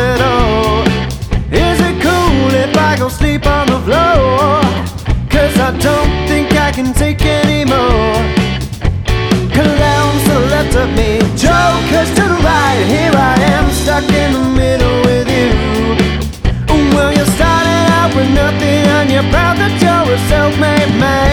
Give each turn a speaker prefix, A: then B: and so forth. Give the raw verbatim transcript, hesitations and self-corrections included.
A: at all. Is it cool if I go sleep on the floor? Cause I don't think I can take anymore. Clowns to the left of me, jokers to the right. Here I am stuck in the middle with you. Well, you started out with nothing and you're proud that you're a self-made man.